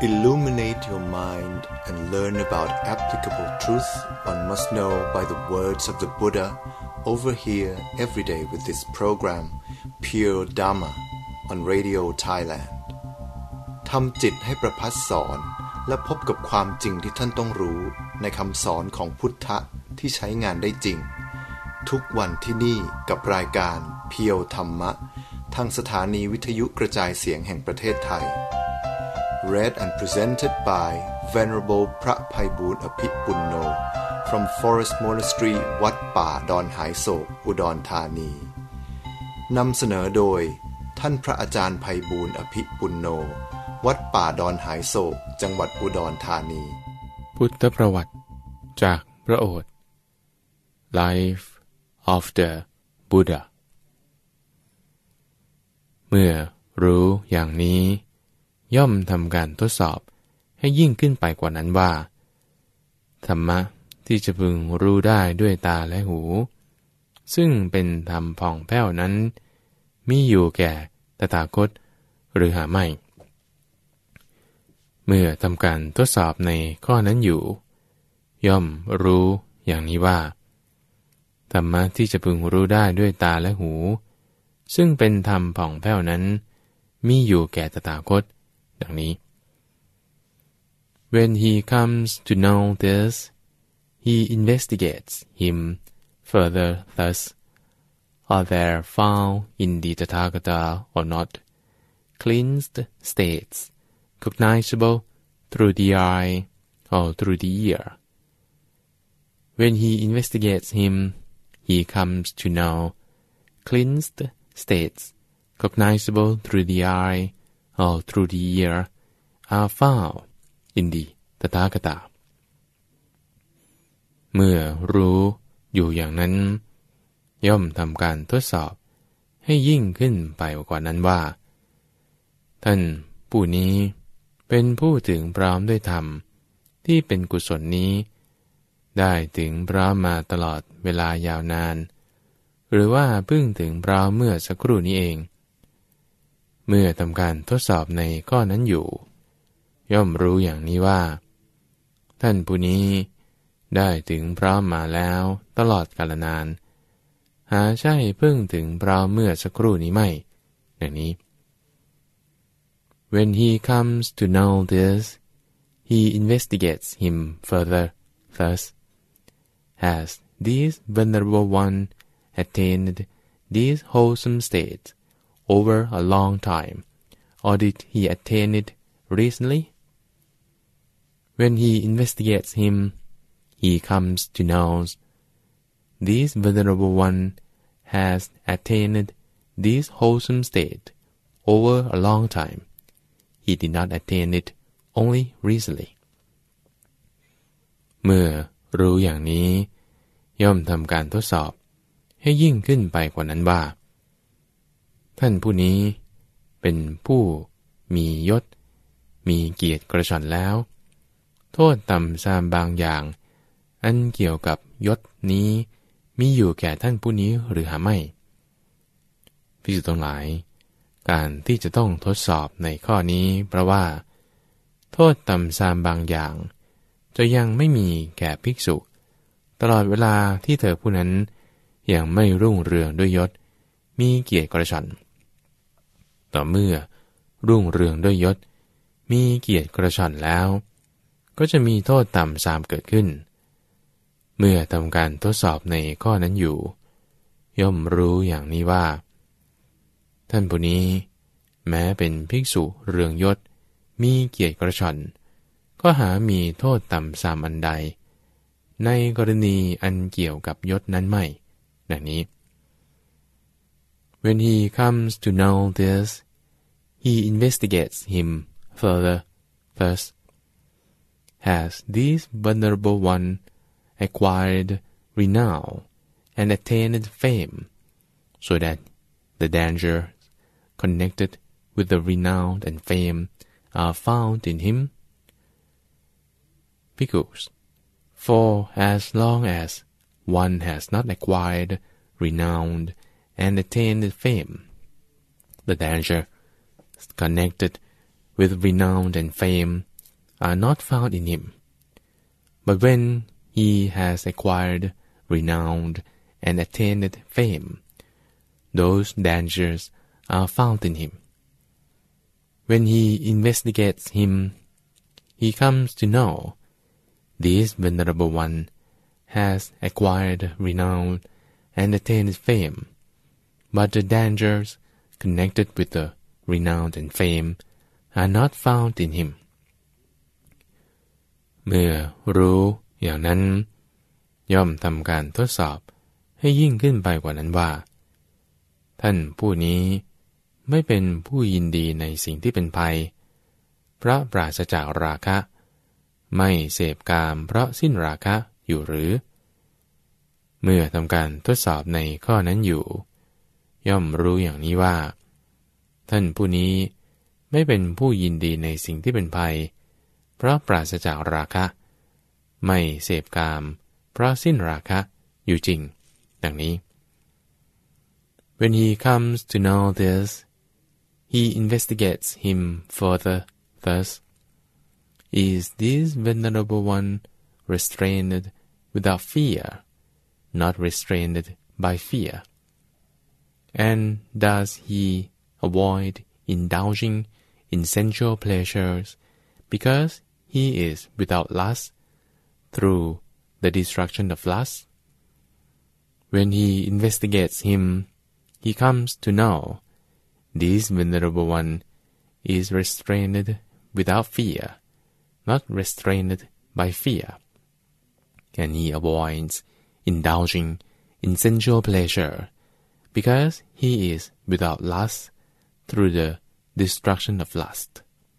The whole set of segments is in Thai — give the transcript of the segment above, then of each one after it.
Illuminate your mind and learn about applicable truth one must know by the words of the Buddha over here every day with this program Pure Dhamma on Radio Thailand ทำจิตให้ประพัดสอนและพบกับความจริงที่ท่านต้องรู้ในคำสอนของพุทธะที่ใช้งานได้จริงทุกวันที่นี่กับรายการเพียวธรรมะทางสถานีวิทยุกระจายเสียงแห่งประเทศไทย Read and presented by Venerable พระไพบูลย์อภิปุณโญ from Forest Monastery วัดป่าดอนหายโศกอุดรธานีนำเสนอโดยท่านพระอาจารย์ไพบูลย์อภิปุณโญวัดป่าดอนหายโศกจังหวัดอุดรธานีพุทธประวัติจากพระโอษฐ์ Life of the Buddha เมื่อรู้อย่างนี้ย่อมทำการทดสอบให้ยิ่งขึ้นไปกว่านั้นว่าธรรมะที่จะพึงรู้ได้ด้วยตาและหูซึ่งเป็นธรรมผ่องแผ้วนั้นมีอยู่แก่ตถาคตหรือหาไม่เมื่อทำการทดสอบในข้อนั้นอยู่ย่อมรู้อย่างนี้ว่าธรรมะที่จะพึงรู้ได้ด้วยตาและหูซึ่งเป็นธรรมผ่องแผ้วนั้นมีอยู่แก่ตถาคตดังนี้ When he comes to know this, he investigates him further thus: Are there found in the Tathagata or not cleansed states cognizable through the eye or through the ear? When he investigates him, he comes to know cleansed states cognizable through the eye or through the ear are found in the Tathagata เมื่อรู้อยู่อย่างนั้นย่อมทำการทดสอบให้ยิ่งขึ้นไปกว่านั้นว่าท่านผู้นี้เป็นผู้ถึงพร้อมด้วยธรรมที่เป็นกุศลนี้ได้ถึงพร้อมมาตลอดเวลายาวนานหรือว่าเพิ่งถึงพร้อมเมื่อสักครู่นี้เองเมื่อทำการทดสอบในข้อนั้นอยู่ย่อมรู้อย่างนี้ว่าท่านผู้นี้ได้ถึงพร้อมมาแล้วตลอดกาลนานหาใช่เพิ่งถึงพร้อมเมื่อสักครู่นี้ไม่ดังนี้ When he comes to know this, he investigates him further thus: Has this venerable one attained this wholesome state over a long time, or did he attain it recently? When he investigates him, he comes to know this venerable one has attained this wholesome state over a long time. He did not attain it only recently. เมื่อรู้อย่างนี้ย่อมทำการทดสอบให้ยิ่งขึ้นไปกว่านั้นว่าท่านผู้นี้เป็นผู้มียศมีเกียรติกระชอนแล้วโทษต่ำทรามบางอย่างอันเกี่ยวกับยศนี้มีอยู่แก่ท่านผู้นี้หรือหาไม่ภิกษุทั้งหลายการที่จะต้องทดสอบในข้อนี้เพราะว่าโทษต่ำทรามบางอย่างจะยังไม่มีแก่ภิกษุตลอดเวลาที่เธอผู้นั้นยังไม่รุ่งเรืองด้วยยศมีเกียรติกระชอนต่อเมื่อรุ่งเรืองด้วยยศมีเกียรติกระชอนแล้วก็จะมีโทษต่ำทรามเกิดขึ้นเมื่อทำการทดสอบในข้อนั้นอยู่ย่อมรู้อย่างนี้ว่าท่านผู้นี้แม้เป็นภิกษุเรืองยศมีเกียรติกระชอนก็หามีโทษต่ำทรามอันใดในกรณีอันเกี่ยวกับยศนั้นไม่ดังนี้ When he comes to know this, he investigates him further thus: Has this venerable one acquired renown and attained fame, so that the dangers connected with the renown and fame are found in him? Bhikkhus, for as long as one has not acquired renown and attained fame, the danger connected with renown and fame are not found in him. But when he has acquired renown and attained fame, those dangers are found in him. When he investigates him, he comes to know this venerable one has acquired renown and attained fame, but the dangers connected with the renown and fame are not found in him. เมื่อรู้อย่างนั้นย่อมทำการทดสอบให้ยิ่งขึ้นไปกว่านั้นว่าท่านผู้นี้ไม่เป็นผู้ยินดีในสิ่งที่เป็นภัยเพราะปราศจากราคะไม่เสพกามเพราะสิ้นราคะอยู่หรือเมื่อทำการทดสอบในข้อนั้นอยู่ย่อมรู้อย่างนี้ว่าท่านผู้นี้ไม่เป็นผู้ยินดีในสิ่งที่เป็นภัยเพราะปราศจากราคะไม่เสพกามเพราะสิ้นราคะอยู่จริงดังนี้ When he comes to know this, he investigates him further thus: Is this venerable one restrained without fear, not restrained by fear? And does he avoid indulging in sensual pleasures because he is without lust through the destruction of lust? When he investigates him, he comes to know this venerable one is restrained without fear, not restrained by fear, and he avoids indulging in sensual pleasure because he is without lust through the destruction of lust.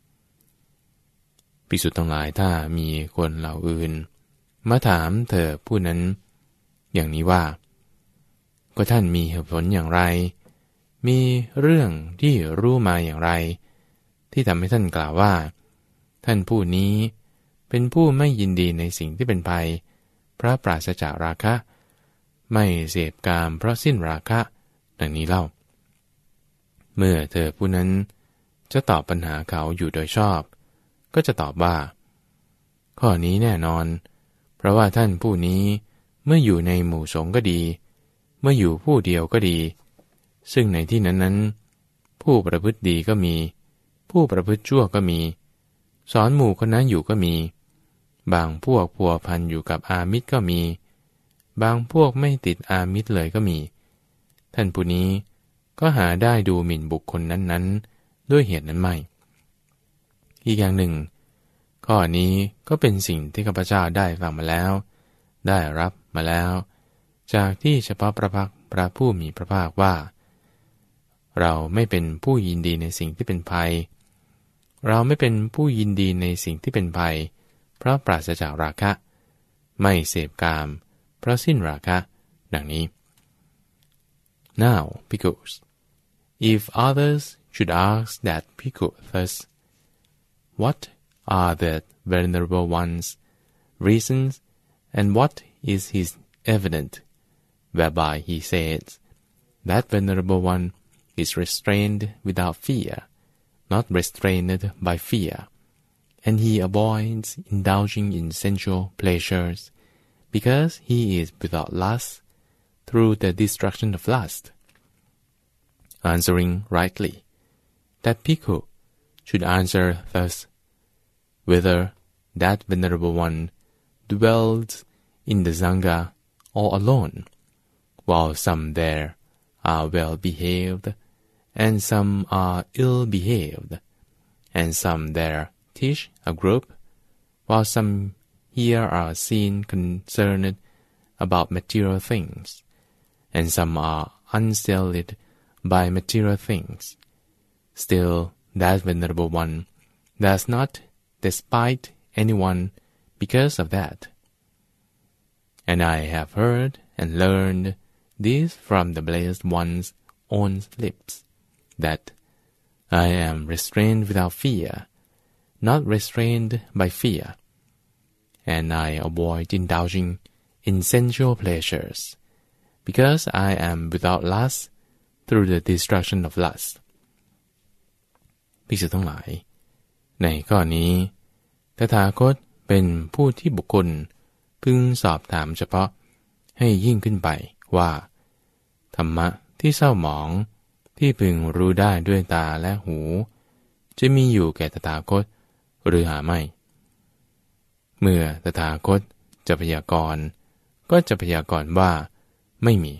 ภิกษุทั้งหลายถ้ามีคนเหล่าอื่นมาถามเธอผู้นั้นอย่างนี้ว่าก็ท่านมีเหตุผลอย่างไรมีเรื่องที่รู้มาอย่างไรที่ทำให้ท่านกล่าวว่าท่านผู้นี้เป็นผู้ไม่ยินดีในสิ่งที่เป็นภัยเพราะปราศจากราคะไม่เสพกามเพราะสิ้นราคะดังนี้เล่าเมื่อเธอผู้นั้นจะตอบปัญหาเขาอยู่โดยชอบก็จะตอบว่าข้อนี้แน่นอนเพราะว่าท่านผู้นี้เมื่ออยู่ในหมู่สงฆ์ก็ดีเมื่ออยู่ผู้เดียวก็ดีซึ่งในที่นั้นผู้ประพฤติดีก็มีผู้ประพฤติชั่วก็มีสอนหมู่คนนั้นอยู่ก็มีบางพวกพัวพันอยู่กับอามิตรก็มีบางพวกไม่ติดอามิตรเลยก็มีท่านผู้นี้ก็หาได้ดูหมิ่นบุคคลนั้นๆด้วยเหตุนั้นไม่อีกอย่างหนึ่งข้อนี้ก็เป็นสิ่งที่ข้าพเจ้าได้ฟังมาแล้วได้รับมาแล้วจากที่เฉพาะพระพักตร์พระผู้มีพระภาคว่าเราไม่เป็นผู้ยินดีในสิ่งที่เป็นภัยเราไม่เป็นผู้ยินดีในสิ่งที่เป็นภัยเพราะปราศจากราคะไม่เสพกามเพราะสิ้นราคะดังนี้ Now, bhikkhus, if others should ask that bhikkhu thus, what are the venerable one's reasons and what is his evidence whereby he says that venerable one is restrained without fear, not restrained by fear, and he avoids indulging in sensual pleasures because he is without lust through the destruction of lust. Answering rightly, that bhikkhu should answer thus: whether that venerable one dwells in the Sangha all alone, while some there are well behaved, and some are ill behaved, and some there teach a group, while some here are seen concerned about material things, and some are unsteadied by material things. Still, that venerable one does not despise anyone because of that. And I have heard and learned this from the blessed one's own lips, that I am restrained without fear, not restrained by fear, and I avoid indulging in sensual pleasures, because I am without lust through the destruction of lust. ภิกษุทั้งหลายในข้อนี้ตถาคตเป็นผู้ที่บุคคลพึงสอบถามเฉพาะให้ยิ่งขึ้นไปว่าธรรมะที่เศร้าหมองที่พึงรู้ได้ด้วยตาและหูจะมีอยู่แก่ตถาคตหรือหาไม่เมื่อตถาคตจะพยากรณ์ก็จะพยากรณ์ว่าไม่มี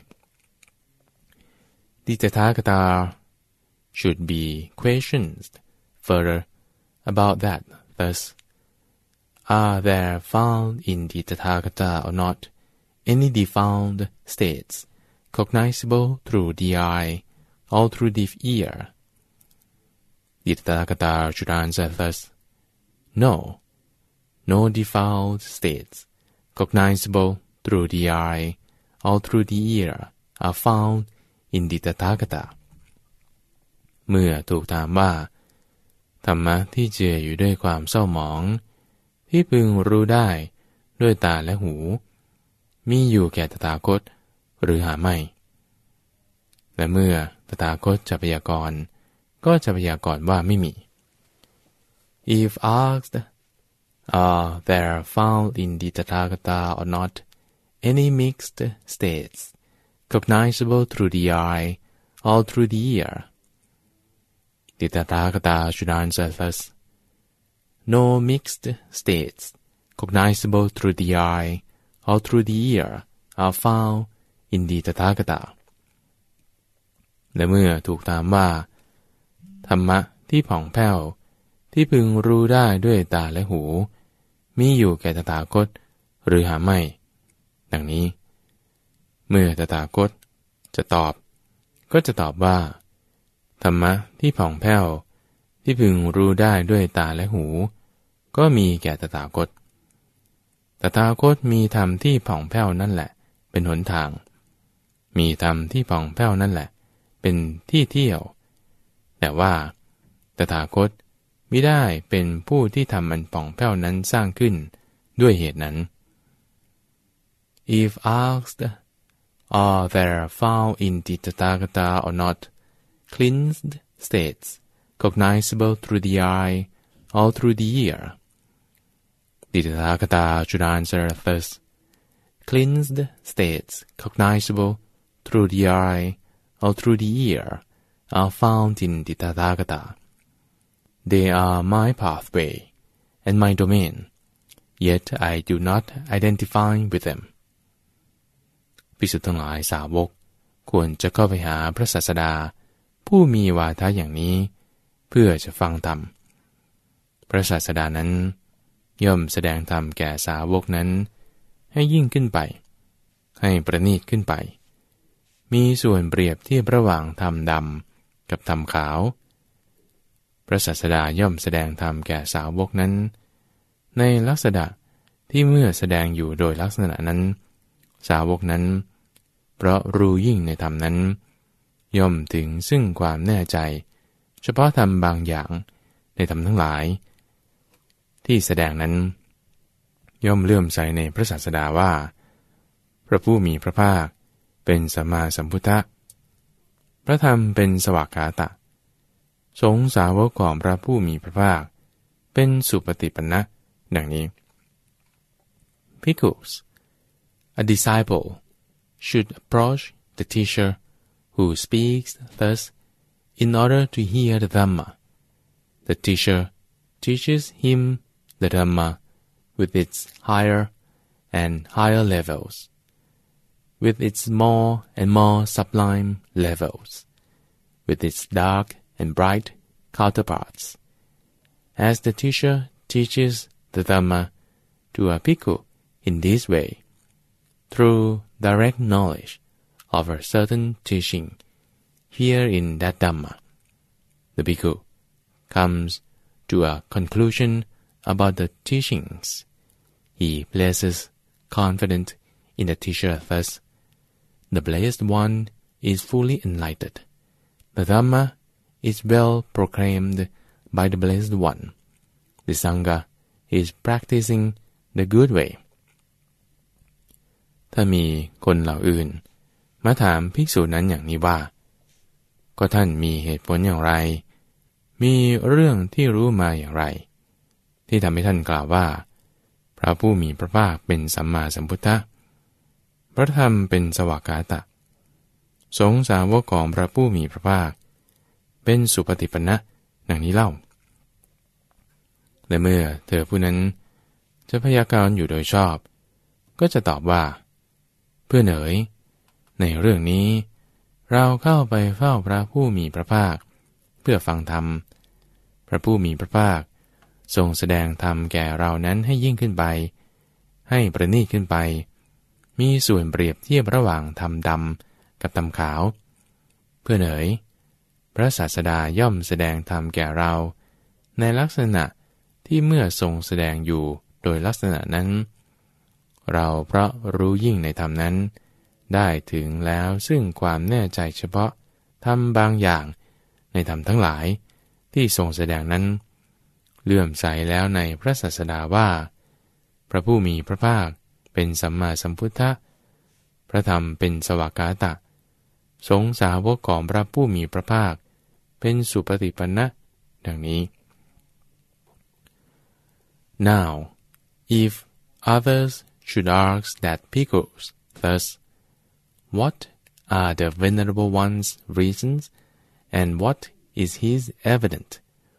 The Tathagata should be questioned further about that. Thus, are there found in the Tathagata or not any defound states cognizable through the eye or through the ear? The Tathagata should answer thus: No, no defound states cognizable through the eye or through the ear are found in the Tathagata. เมื่อถูกถามว่าธรรมะที่เจืออยู่ด้วยความเศร้าหมองที่พึงรู้ได้ด้วยตาและหูมีอยู่แก่ตถาคตหรือหาไม่และเมื่อตถาคตจะพยากรณ์ก็จะพยากรณ์ว่าไม่มี If asked, are there found in the Tathagata or not any mixed states cognizable through the eye or through the ear? The Tathagata should answer thus: No mixed states cognizable through the eye or through the ear are found in the Tathagata. และเมื่อถูกถามว่าธรรมะที่ผ่องแผ้วที่พึงรู้ได้ด้วยตาและหูมีอยู่แก่ตถาคตหรือหาไม่ดังนี้เมื่อตถาคตจะตอบก็จะตอบว่าธรรมะที่ผ่องแผ้วที่พึงรู้ได้ด้วยตาและหูก็มีแก่ตถาคตตถาคตมีธรรมที่ผ่องแผ้วนั่นแหละเป็นหนทางมีธรรมที่ผ่องแผ้วนั่นแหละเป็นที่เที่ยวแต่ว่าตถาคตมิได้เป็นผู้ที่ทำอันผ่องแผ้วนั้นสร้างขึ้นด้วยเหตุนั้น If asked, are there found in the Tathagata or not cleansed states cognizable through the eye or through the ear? The Tathagata should answer thus: Cleansed states cognizable through the eye or through the ear are found in the Tathagata. They are my pathway and my domain, yet I do not identify with them. ภิกษุทั้งหลายสาวกควรจะเข้าไปหาพระศาสดาผู้มีวาทะอย่างนี้เพื่อจะฟังธรรมพระศาสดานั้นย่อมแสดงธรรมแก่สาวกนั้นให้ยิ่งขึ้นไปให้ประณีตขึ้นไปมีส่วนเปรียบเทียบระหว่างธรรมดำกับธรรมขาวพระศาสดาย่อมแสดงธรรมแก่สาวกนั้นในลักษณะที่เมื่อแสดงอยู่โดยลักษณะนั้นสาวกนั้นเพราะรู้ยิ่งในธรรมนั้นย่อมถึงซึ่งความแน่ใจเฉพาะธรรมบางอย่างในธรรมทั้งหลายที่แสดงนั้นย่อมเลื่อมใสในพระศาสดาว่าพระผู้มีพระภาคเป็นสัมมาสัมพุทธะพระธรรมเป็นสวากขาตะสงฆ์สาวกของพระผู้มีพระภาคเป็นสุปฏิปันนะดังนี้ Bhikkhus, a disciple should approach the teacher who speaks thus in order to hear the Dhamma. The teacher teaches him the Dhamma with its higher and higher levels, with its more and more sublime levels, with its dark and bright counterparts. As the teacher teaches the Dhamma to a bhikkhu in this way, through direct knowledge of a certain teaching here in that Dhamma, the bhikkhu comes to a conclusion about the teachings. He places confidence in the teacher thus: The Blessed One is fully enlightened. The Dhamma is well proclaimed by the Blessed One. The Sangha is practicing the good way. ถ้ามีคนเหล่าอื่นมาถามภิกษุนั้นอย่างนี้ว่าก็ท่านมีเหตุผลอย่างไรมีเรื่องที่รู้มาอย่างไรที่ทำให้ท่านกล่าวว่าพระผู้มีพระภาคเป็นสัมมาสัมพุทธะพระธรรมเป็นสวากขาตะสงฆ์สาวกของพระผู้มีพระภาคเป็นสุปฏิปันนะดังนี้เล่าและเมื่อเธอผู้นั้นจะพยากรณ์อยู่โดยชอบก็จะตอบว่าเพื่อนเอ๋ยในเรื่องนี้เราเข้าไปเฝ้าพระผู้มีพระภาคเพื่อฟังธรรมพระผู้มีพระภาคทรงแสดงธรรมแก่เรานั้นให้ยิ่งขึ้นไปให้ประณีตขึ้นไปมีส่วนเปรียบเทียบระหว่างธรรมดำกับธรรมขาวเพื่อนเอ๋ยพระศาสดาย่อมแสดงธรรมแก่เราในลักษณะที่เมื่อทรงแสดงอยู่โดยลักษณะนั้นเราเพราะรู้ยิ่งในธรรมนั้นได้ถึงแล้วซึ่งความแน่ใจเฉพาะธรรมบางอย่างในธรรมทั้งหลายที่ทรงแสดงนั้นเลื่อมใสแล้วในพระศาสดาว่าพระผู้มีพระภาคเป็นสัมมาสัมพุทธะพระธรรมเป็นสวากขาตะสงฆ์สาวกของพระผู้มีพระภาคเป็นสุปฏิปันนะดังนี้ Now if others should ask that Bhikkhus thus, what are the Venerable One's reasons, and what is his evidence,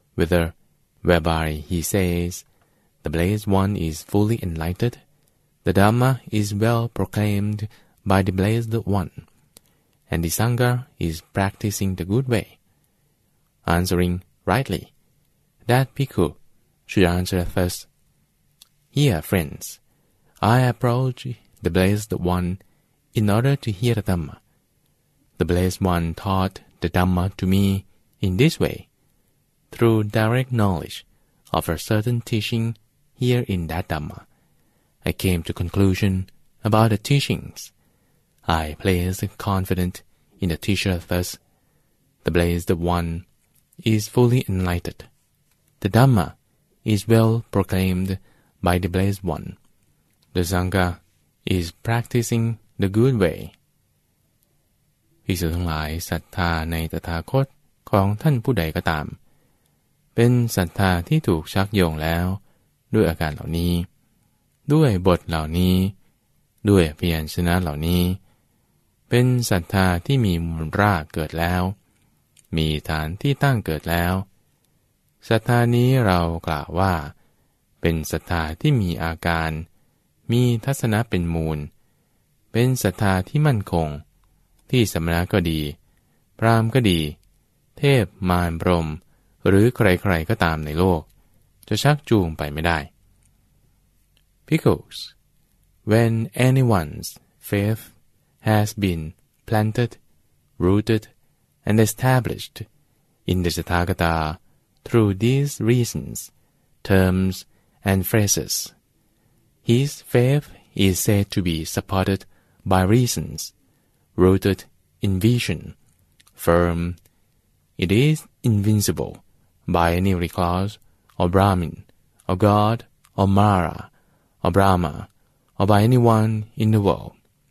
whereby he says, the Blessed One is fully enlightened, the Dhamma is well proclaimed by the Blessed One, and the Sangha is practicing the good way? Answering rightly, that Bhikkhu should answer thus, Here, friends, I approach the Blessed One in order to hear the Dhamma. The Blessed One taught the Dhamma to me in this way, through direct knowledge of a certain teaching here in that Dhamma. I came to conclusion about the teachings. I placed confidence in the teacher thus. The Blessed One is fully enlightened. The Dhamma is well proclaimed by the Blessed One. The Sangha is practicing the good way. ภิกษุทั้งหลายศรัทธาในตถาคตของท่านผู้ใดก็ตามเป็นศรัทธาที่ถูกชักโยงแล้วด้วยอาการเหล่านี้ด้วยบทเหล่านี้ด้วยพยัญชนะเหล่านี้เป็นศรัทธาที่มีมูลรากเกิดแล้วมีฐานที่ตั้งเกิดแล้วศรัทธานี้เรากล่าวว่าเป็นศรัทธาที่มีอาการมีทัศนะเป็นมูลเป็นศรัทธาที่มั่นคงที่สมณะก็ดีพราหมณ์ก็ดีเทพมารพรหมหรือใครๆก็ตามในโลกจะชักจูงไปไม่ได้ Bhikkhus, when anyone's faith has been planted, rooted, and established in the Tathagata through these reasons, terms, and phrases, his faith is said to be supported by reasons, rooted in vision, firm. It is invincible by any recourse, or Brahmin, or God, or Mara, or Brahma, or by anyone in the world.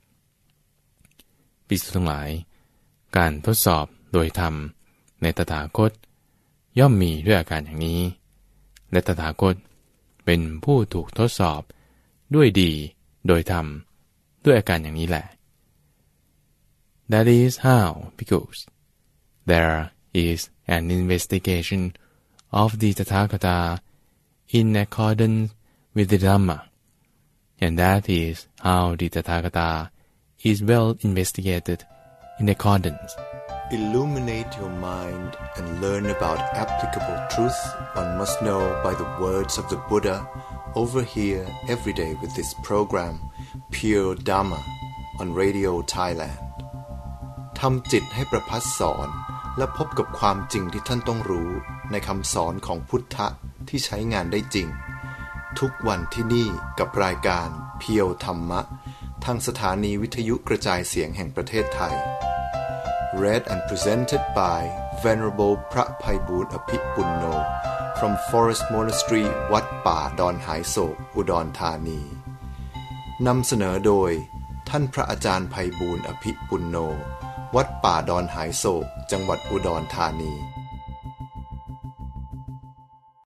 ภิกษุทั้งหลายการทดสอบโดยธรรมในตถาคตย่อมมีด้วยอาการอย่างนี้และตถาคตเป็นผู้ถูกทดสอบด้วยดีโดยธรรมด้วยอาการอย่างนี้แหละ That is how, because there is an investigation of the Tathagata in accordance with the Dhamma, and that is how the Tathagata is well investigated in accordance. Illuminate your mind and learn about applicable truth one must know by the words of the Buddha over here every day with this program, Pure Dhamma, on Radio Thailand. ทำจิตให้ประภัสสอนและพบกับความจริงที่ท่านต้องรู้ในคำสอนของพุทธะที่ใช้งานได้จริงทุกวันที่นี่กับรายการเพียวธรรมะทางสถานีวิทยุกระจายเสียงแห่งประเทศไทย Read and presented by Venerable พระไพบูลย์อภิปุณโญ from Forest Monastery วัดป่าดอนหายโศกอุดรธานีนำเสนอโดยท่านพระอาจารย์ไพบูลย์อภิปุณโญวัดป่าดอนหายโศกจังหวัดอุดรธานี